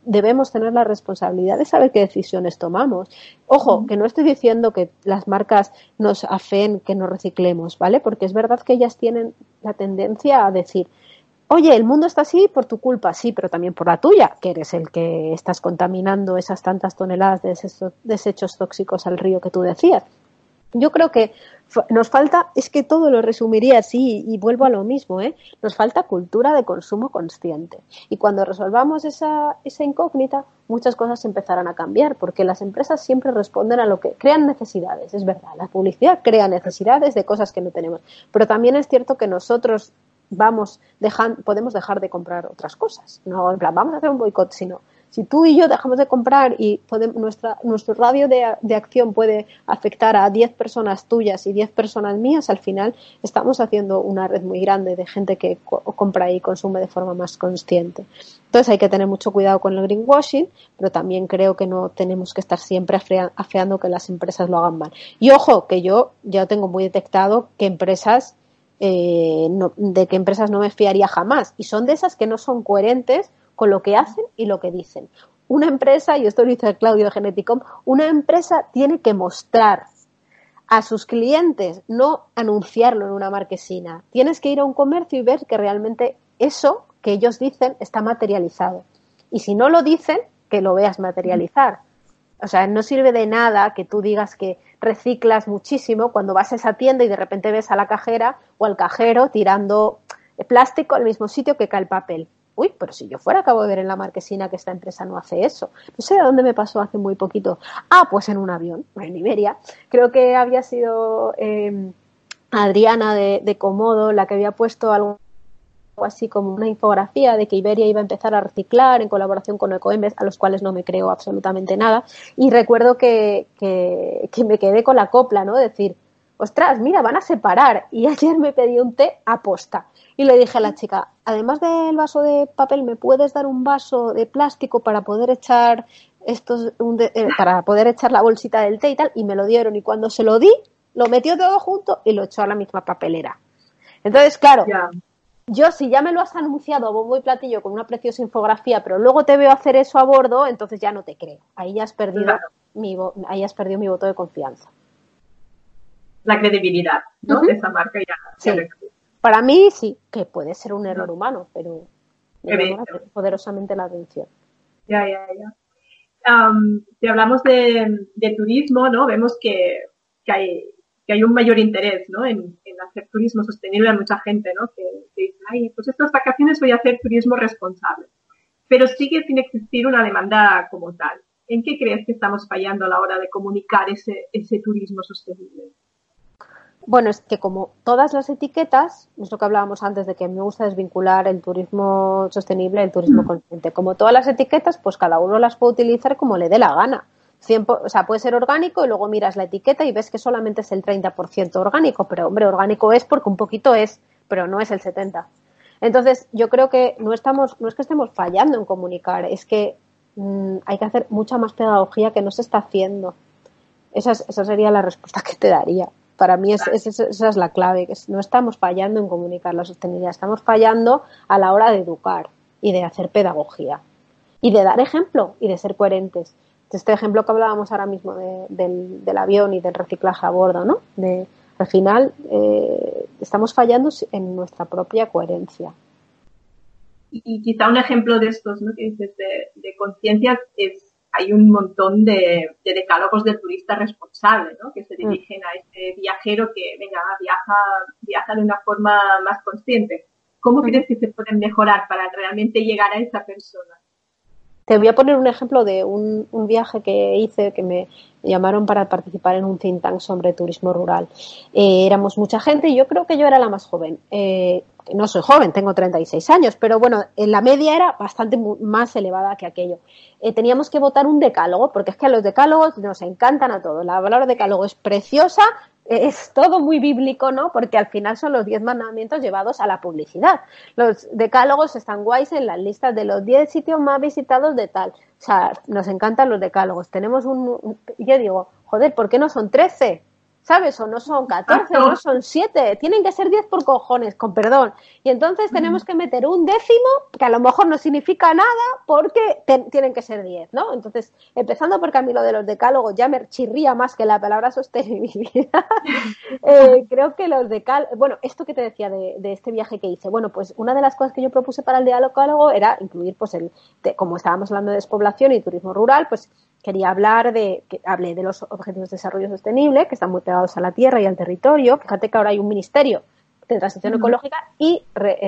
la responsabilidad de saber qué decisiones tomamos. Ojo, que no estoy diciendo que las marcas nos afeen que no reciclemos, ¿vale? Porque es verdad que ellas tienen la tendencia a decir, oye, el mundo está así por tu culpa, sí, pero también por la tuya, que eres el que estás contaminando esas tantas toneladas de desechos tóxicos al río que tú decías. Yo creo que nos falta, es que todo lo resumiría así y vuelvo a lo mismo, nos falta cultura de consumo consciente. Y cuando resolvamos esa incógnita, muchas cosas empezarán a cambiar, porque las empresas siempre responden a lo que crean necesidades, es verdad, la publicidad crea necesidades de cosas que no tenemos, pero también es cierto que nosotros podemos dejar de comprar otras cosas, no en plan vamos a hacer un boicot, sino si tú y yo dejamos de comprar y nuestro radio de acción puede afectar a 10 personas tuyas y 10 personas mías, al final estamos haciendo una red muy grande de gente que compra y consume de forma más consciente. Entonces hay que tener mucho cuidado con el greenwashing, pero también creo que no tenemos que estar siempre afeando que las empresas lo hagan mal. Y ojo, que yo ya tengo muy detectado que empresas de qué empresas no me fiaría jamás, y son de esas que no son coherentes con lo que hacen y lo que dicen. Una empresa, y esto lo dice Claudio de Geneticom, una empresa tiene que mostrar a sus clientes, no anunciarlo en una marquesina. Tienes que ir a un comercio y ver que realmente eso que ellos dicen está materializado. Y si no lo dicen, que lo veas materializar. O sea, no sirve de nada que tú digas que reciclas muchísimo cuando vas a esa tienda y de repente ves a la cajera o al cajero tirando plástico al mismo sitio que cae el papel. uy, pero si yo fuera acabo de ver en la marquesina que esta empresa no hace eso. No sé de dónde me pasó hace muy poquito. Pues en un avión, en Iberia. Creo que había sido Adriana de Comodo la que había puesto algo así como una infografía de que Iberia iba a empezar a reciclar en colaboración con Ecoembes, a los cuales no me creo absolutamente nada. Y recuerdo que me quedé con la copla, ¿no? Decir, ostras, mira, van a separar. Y ayer me pedí un té aposta. Y le dije a la chica, además del vaso de papel, ¿me puedes dar un vaso de plástico para poder echar para poder echar la bolsita del té y tal? Y me lo dieron. Y cuando se lo di, lo metió todo junto y lo echó a la misma papelera. Entonces, claro, yo si ya me lo has anunciado a bombo y platillo con una preciosa infografía, pero luego te veo hacer eso a bordo, entonces ya no te creo. Ahí ya has perdido mi voto de confianza. La credibilidad, ¿no? De esa marca ya. Sí. Para mí sí, que puede ser un error humano, pero me llama poderosamente la atención. Ya. Si hablamos de turismo, ¿no? Vemos que hay un mayor interés, ¿no? En hacer turismo sostenible. Hay mucha gente, ¿no? Que dice, pues estas vacaciones voy a hacer turismo responsable. Pero sigue sin existir una demanda como tal. ¿En qué crees que estamos fallando a la hora de comunicar ese turismo sostenible? Bueno, es que como todas las etiquetas, es lo que hablábamos antes de que me gusta desvincular el turismo sostenible del turismo consciente. Como todas las etiquetas, pues cada uno las puede utilizar como le dé la gana. O sea, puede ser orgánico y luego miras la etiqueta y ves que solamente es el 30% orgánico, pero hombre, orgánico es porque un poquito es, pero no es el 70%. Entonces, yo creo que no es que estemos fallando en comunicar, es que hay que hacer mucha más pedagogía que no se está haciendo. Esa sería la respuesta que te daría. Para mí esa es la clave, que no estamos fallando en comunicar la sostenibilidad, estamos fallando a la hora de educar y de hacer pedagogía y de dar ejemplo y de ser coherentes. Este ejemplo que hablábamos ahora mismo del avión y del reciclaje a bordo, ¿no? Al final estamos fallando en nuestra propia coherencia. Y quizá un ejemplo de estos, ¿no? Que dices de conciencia hay un montón de decálogos del turista responsable, ¿no? Que se dirigen a ese viajero que, viaja de una forma más consciente. ¿Cómo crees que se pueden mejorar para realmente llegar a esa persona? Te voy a poner un ejemplo de un viaje que hice, que me llamaron para participar en un think tank sobre turismo rural. Éramos mucha gente y yo creo que yo era la más joven. No soy joven, tengo 36 años, pero bueno, la media era bastante más elevada que aquello. Teníamos que votar un decálogo, porque es que a los decálogos nos encantan a todos. La palabra decálogo es preciosa, es todo muy bíblico, ¿no? Porque al final son los 10 mandamientos llevados a la publicidad. Los decálogos están guays en las listas de los 10 sitios más visitados de tal. O sea, nos encantan los decálogos. Tenemos yo digo, joder, ¿por qué no son 13? ¿Sabes? O no son 14, o no son 7. Tienen que ser 10 por cojones, con perdón. Y entonces tenemos que meter un décimo, que a lo mejor no significa nada, porque tienen que ser 10, ¿no? Entonces, empezando porque a mí lo de los decálogos ya me chirría más que la palabra sostenibilidad. Creo que los decálogos... Bueno, esto que te decía de este viaje que hice. Bueno, pues una de las cosas que yo propuse para el decálogo era incluir, pues, como estábamos hablando de despoblación y turismo rural, pues quería hablé de los objetivos de desarrollo sostenible, que están muy pegados a la tierra y al territorio. Fíjate que ahora hay un ministerio de transición ecológica y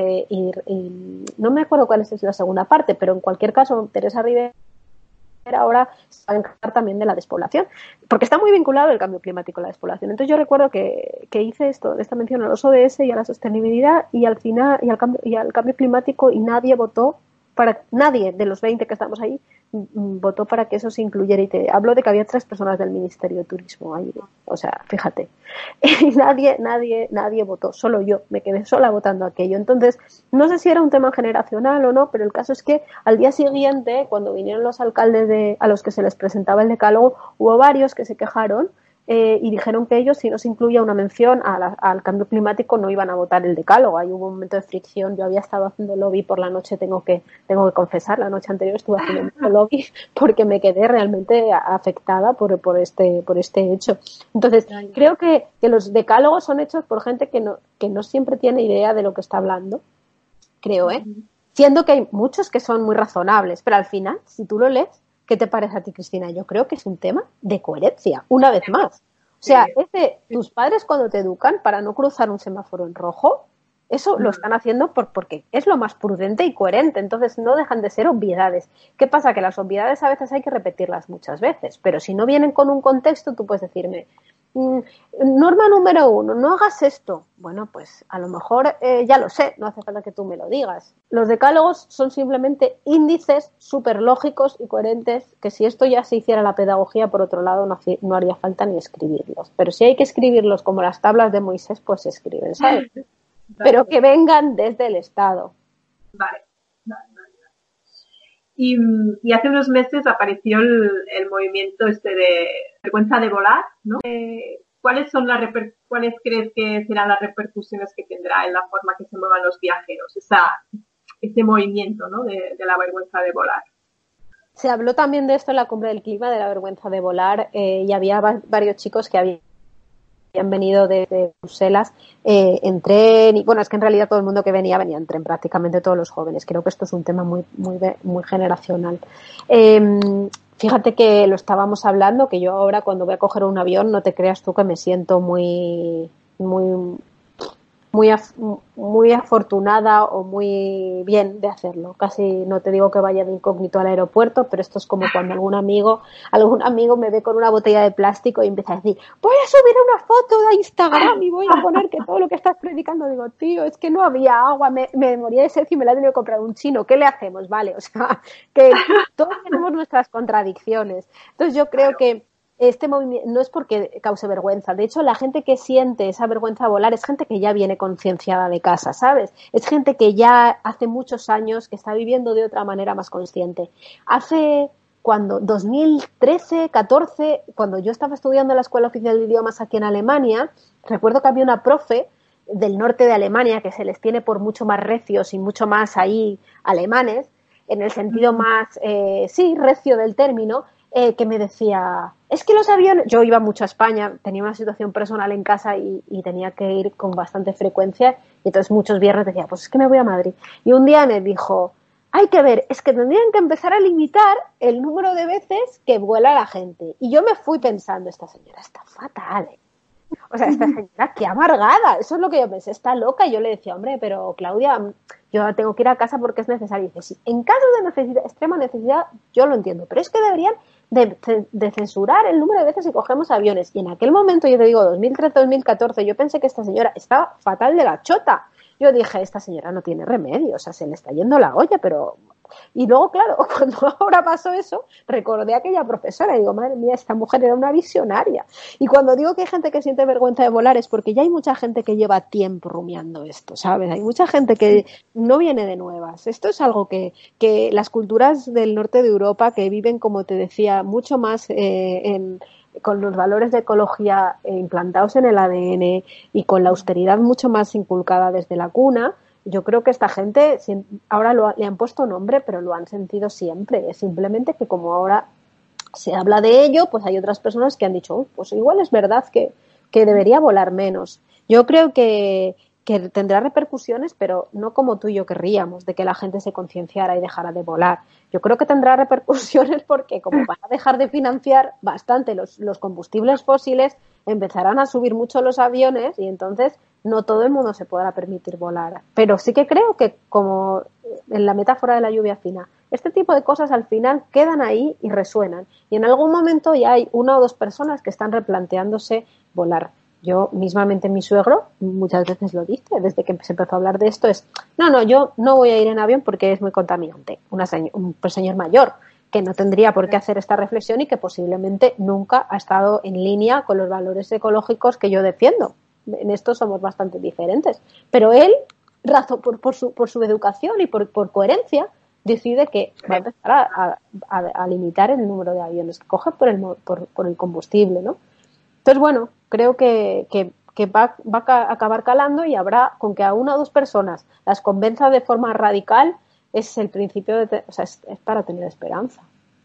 no me acuerdo cuál es la segunda parte, pero en cualquier caso, Teresa Rivera ahora se va a encargar también de la despoblación, porque está muy vinculado el cambio climático a la despoblación. Entonces yo recuerdo que hice esta mención a los ODS y a la sostenibilidad y al final y al cambio climático, y nadie de los 20 que estamos ahí votó para que eso se incluyera, y te hablo de que había 3 personas del Ministerio de Turismo ahí, o sea, fíjate, y nadie votó, solo yo, me quedé sola votando aquello. Entonces, no sé si era un tema generacional o no, pero el caso es que al día siguiente, cuando vinieron los alcaldes a los que se les presentaba el decálogo, hubo varios que se quejaron y dijeron que ellos, si no se incluía una mención al cambio climático, no iban a votar el decálogo. Ahí hubo un momento de fricción. Yo había estado haciendo lobby por la noche, tengo que confesar, la noche anterior estuve haciendo mucho lobby porque me quedé realmente afectada por este hecho. Entonces, creo que los decálogos son hechos por gente que no siempre tiene idea de lo que está hablando, creo, siendo que hay muchos que son muy razonables, pero al final, si tú lo lees, ¿qué te parece a ti, Cristina? Yo creo que es un tema de coherencia, una vez más. O sea, tus padres cuando te educan para no cruzar un semáforo en rojo, Eso lo están haciendo porque es lo más prudente y coherente, entonces no dejan de ser obviedades. ¿Qué pasa? Que las obviedades a veces hay que repetirlas muchas veces, pero si no vienen con un contexto, tú puedes decirme, norma número 1, no hagas esto. Bueno, pues a lo mejor ya lo sé, no hace falta que tú me lo digas. Los decálogos son simplemente índices súper lógicos y coherentes que si esto ya se hiciera la pedagogía, por otro lado, no haría falta ni escribirlos. Pero si hay que escribirlos como las tablas de Moisés, pues se escriben, ¿sabes? Pero que vengan desde el Estado. Vale. Y hace unos meses apareció el movimiento de vergüenza de volar, ¿no? ¿Cuáles crees que serán las repercusiones que tendrá en la forma que se muevan los viajeros? Ese movimiento, ¿no? de la vergüenza de volar. Se habló también de esto en la Cumbre del Clima, de la vergüenza de volar, y había varios chicos que habían venido de Bruselas en tren, y bueno, es que en realidad todo el mundo que venía en tren, prácticamente todos los jóvenes. Creo que esto es un tema muy generacional. Fíjate que lo estábamos hablando, que yo ahora cuando voy a coger un avión, no te creas tú que me siento muy afortunada o muy bien de hacerlo. Casi no te digo que vaya de incógnito al aeropuerto, pero esto es como cuando algún amigo me ve con una botella de plástico y empieza a decir, voy a subir una foto de Instagram y voy a poner que todo lo que estás predicando. Digo, tío, es que no había agua, me moría de sed y me la he tenido que comprar un chino. ¿Qué le hacemos? Vale, o sea, que todos tenemos nuestras contradicciones. Entonces yo creo que este movimiento no es porque cause vergüenza. De hecho, la gente que siente esa vergüenza a volar es gente que ya viene concienciada de casa, ¿sabes? Es gente que ya hace muchos años que está viviendo de otra manera más consciente. Cuando 2013, 14, cuando yo estaba estudiando en la Escuela Oficial de Idiomas aquí en Alemania, recuerdo que había una profe del norte de Alemania que se les tiene por mucho más recios y mucho más ahí alemanes, en el sentido más, recio del término, que me decía, es que los aviones, yo iba mucho a España, tenía una situación personal en casa y tenía que ir con bastante frecuencia, y entonces muchos viernes decía, pues es que me voy a Madrid. Y un día me dijo, hay que ver, es que tendrían que empezar a limitar el número de veces que vuela la gente. Y yo me fui pensando, esta señora está fatal, ¿eh? O sea, esta señora, qué amargada. Eso es lo que yo pensé, está loca. Y yo le decía, hombre, pero Claudia, yo tengo que ir a casa porque es necesario. Y dice, sí, en caso de necesidad, extrema necesidad, yo lo entiendo, pero es que deberían de censurar el número de veces que cogemos aviones. Y en aquel momento, yo te digo, 2013-2014, yo pensé que esta señora estaba fatal de la chota. Yo dije, esta señora no tiene remedio, o sea, se le está yendo la olla, pero... Y luego, claro, cuando ahora pasó eso, recordé a aquella profesora y digo, madre mía, esta mujer era una visionaria. Y cuando digo que hay gente que siente vergüenza de volar es porque ya hay mucha gente que lleva tiempo rumiando esto, ¿sabes? Hay mucha gente que no viene de nuevas. Esto es algo que las culturas del norte de Europa, que viven, como te decía, mucho más con los valores de ecología implantados en el ADN y con la austeridad mucho más inculcada desde la cuna, yo creo que esta gente ahora le han puesto nombre, pero lo han sentido siempre. Es simplemente que como ahora se habla de ello, pues hay otras personas que han dicho, pues igual es verdad que debería volar menos. Yo creo que tendrá repercusiones, pero no como tú y yo querríamos, de que la gente se concienciara y dejara de volar. Yo creo que tendrá repercusiones porque como van a dejar de financiar bastante los combustibles fósiles, empezarán a subir mucho los aviones y entonces no todo el mundo se podrá permitir volar. Pero sí que creo que, como en la metáfora de la lluvia fina, este tipo de cosas al final quedan ahí y resuenan. Y en algún momento ya hay una o dos personas que están replanteándose volar. Yo mismamente, mi suegro muchas veces lo dice, desde que se empezó a hablar de esto, yo no voy a ir en avión porque es muy contaminante. Un señor mayor que no tendría por qué hacer esta reflexión y que posiblemente nunca ha estado en línea con los valores ecológicos que yo defiendo. En esto somos bastante diferentes. Pero él, por su educación y por coherencia, decide que va a empezar a limitar el número de aviones que coge por el combustible, ¿no? Entonces, bueno, creo que va a acabar calando y habrá, con que a una o dos personas las convenza de forma radical, es el principio es para tener esperanza.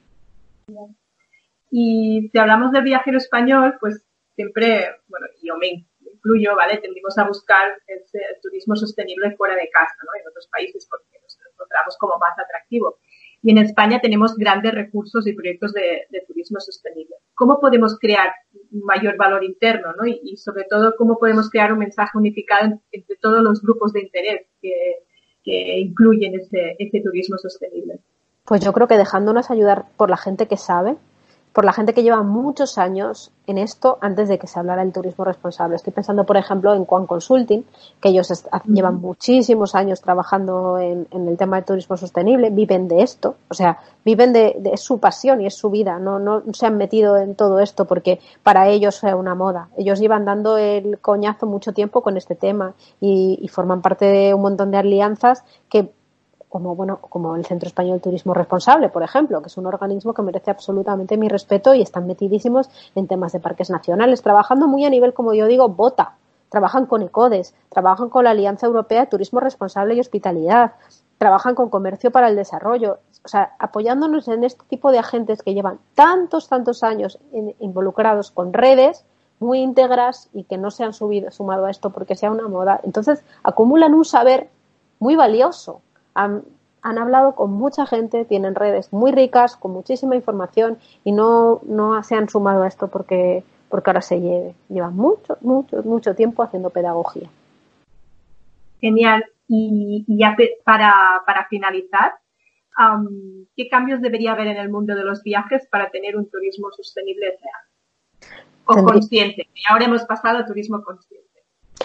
Y si hablamos del viajero español, pues siempre, bueno, yo me incluyo, ¿vale? Tendimos a buscar el turismo sostenible fuera de casa, ¿no? En otros países porque nos encontramos como más atractivo. Y en España tenemos grandes recursos y proyectos de turismo sostenible. ¿Cómo podemos crear mayor valor interno, ¿no? Y sobre todo cómo podemos crear un mensaje unificado entre todos los grupos de interés que incluyen ese turismo sostenible. Pues yo creo que dejándonos ayudar por la gente que sabe, por la gente que lleva muchos años en esto antes de que se hablara del turismo responsable. Estoy pensando, por ejemplo, en Quan Consulting, que ellos llevan muchísimos años trabajando en el tema de turismo sostenible, viven de esto, o sea, viven de su pasión y es su vida, no se han metido en todo esto porque para ellos sea una moda. Ellos llevan dando el coñazo mucho tiempo con este tema y forman parte de un montón de alianzas que como el Centro Español de Turismo Responsable, por ejemplo, que es un organismo que merece absolutamente mi respeto y están metidísimos en temas de parques nacionales, trabajando muy a nivel, como yo digo, bota. Trabajan con ECODES, trabajan con la Alianza Europea de Turismo Responsable y Hospitalidad, trabajan con Comercio para el Desarrollo, o sea, apoyándonos en este tipo de agentes que llevan tantos años involucrados con redes muy íntegras y que no se han sumado a esto porque sea una moda. Entonces, acumulan un saber muy valioso. Han hablado con mucha gente, tienen redes muy ricas, con muchísima información y no se han sumado a esto porque ahora se llevan mucho tiempo haciendo pedagogía. Genial. Y ya para finalizar, ¿qué cambios debería haber en el mundo de los viajes para tener un turismo sostenible real? O consciente, y ahora hemos pasado a turismo consciente.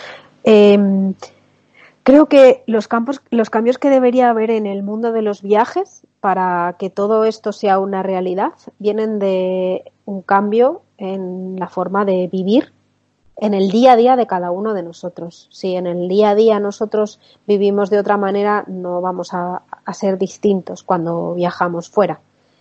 Creo que los cambios que debería haber en el mundo de los viajes para que todo esto sea una realidad vienen de un cambio en la forma de vivir en el día a día de cada uno de nosotros. Si en el día a día nosotros vivimos de otra manera, no vamos a ser distintos cuando viajamos fuera.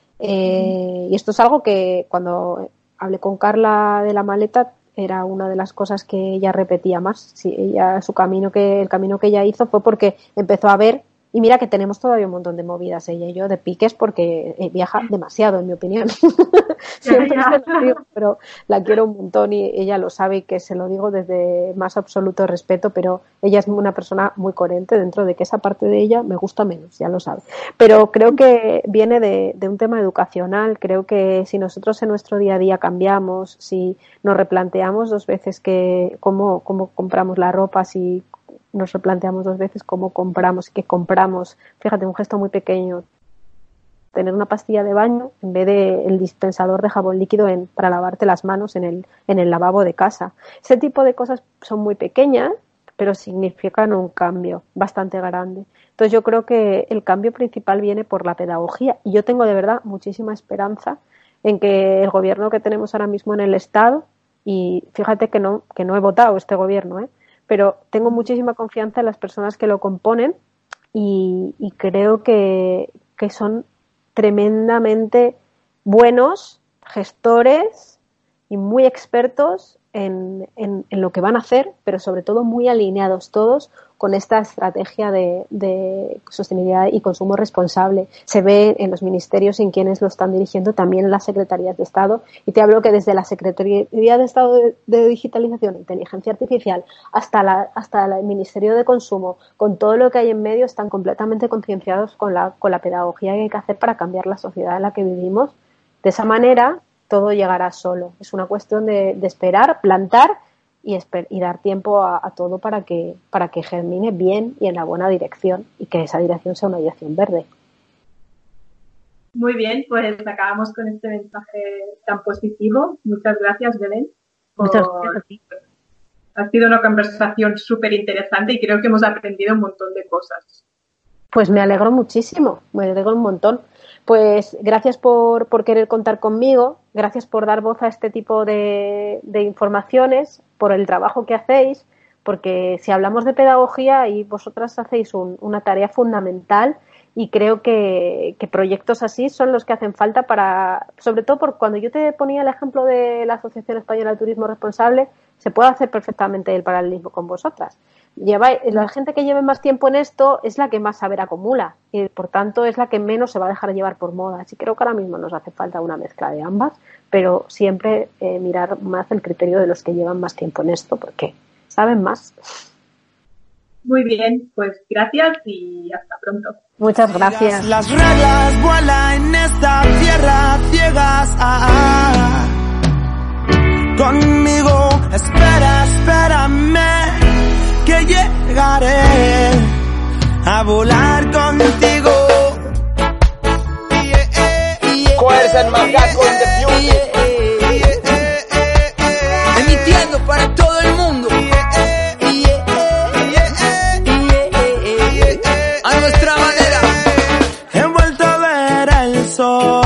Y esto es algo que cuando hablé con Carla de la maleta era una de las cosas que ella repetía más. Sí, el camino que ella hizo fue porque empezó a ver, y mira que tenemos todavía un montón de movidas ella y yo de piques porque viaja demasiado, en mi opinión. Siempre se lo digo, pero la quiero un montón y ella lo sabe y que se lo digo desde más absoluto respeto, pero ella es una persona muy coherente dentro de que esa parte de ella me gusta menos, ya lo sabe. Pero creo que viene de un tema educacional. Creo que si nosotros en nuestro día a día cambiamos, si nos replanteamos dos veces cómo compramos la ropa, si nos replanteamos dos veces cómo compramos y qué compramos. Fíjate, un gesto muy pequeño. Tener una pastilla de baño en vez de el dispensador de jabón líquido para lavarte las manos en el lavabo de casa. Ese tipo de cosas son muy pequeñas, pero significan un cambio bastante grande. Entonces yo creo que el cambio principal viene por la pedagogía y yo tengo de verdad muchísima esperanza en que el gobierno que tenemos ahora mismo en el Estado, y fíjate que no he votado este gobierno, pero tengo muchísima confianza en las personas que lo componen y creo que son tremendamente buenos gestores y muy expertos en lo que van a hacer, pero sobre todo muy alineados todos con esta estrategia de sostenibilidad y consumo responsable. Se ve en los ministerios en quienes lo están dirigiendo, también en las secretarías de Estado, y te hablo que desde la Secretaría de Estado de Digitalización e Inteligencia Artificial hasta el Ministerio de Consumo, con todo lo que hay en medio, están completamente concienciados con la pedagogía que hay que hacer para cambiar la sociedad en la que vivimos. De esa manera todo llegará solo. Es una cuestión de esperar, plantar y dar tiempo a todo para que germine bien y en la buena dirección y que esa dirección sea una dirección verde. Muy bien, pues acabamos con este mensaje tan positivo. Muchas gracias, Belén. Muchas gracias a ti. Ha sido una conversación súper interesante y creo que hemos aprendido un montón de cosas. Pues me alegro muchísimo, me alegro un montón. Pues gracias por querer contar conmigo, gracias por dar voz a este tipo de informaciones, por el trabajo que hacéis, porque si hablamos de pedagogía y vosotras hacéis una tarea fundamental y creo que proyectos así son los que hacen falta para, sobre todo por cuando yo te ponía el ejemplo de la Asociación Española de Turismo Responsable, se puede hacer perfectamente el paralelismo con vosotras. La gente que lleve más tiempo en esto es la que más saber acumula y por tanto es la que menos se va a dejar llevar por moda. Así creo que ahora mismo nos hace falta una mezcla de ambas, pero siempre mirar más el criterio de los que llevan más tiempo en esto porque saben más. Muy bien, pues gracias y hasta pronto. Muchas gracias. Las reglas vuelan en esta tierra ciegas. conmigo. Espera, espérame, que llegaré a volar contigo. Coercer Macaco in the Beauty. Emitiendo para todo el mundo. A nuestra manera. He vuelto a ver el sol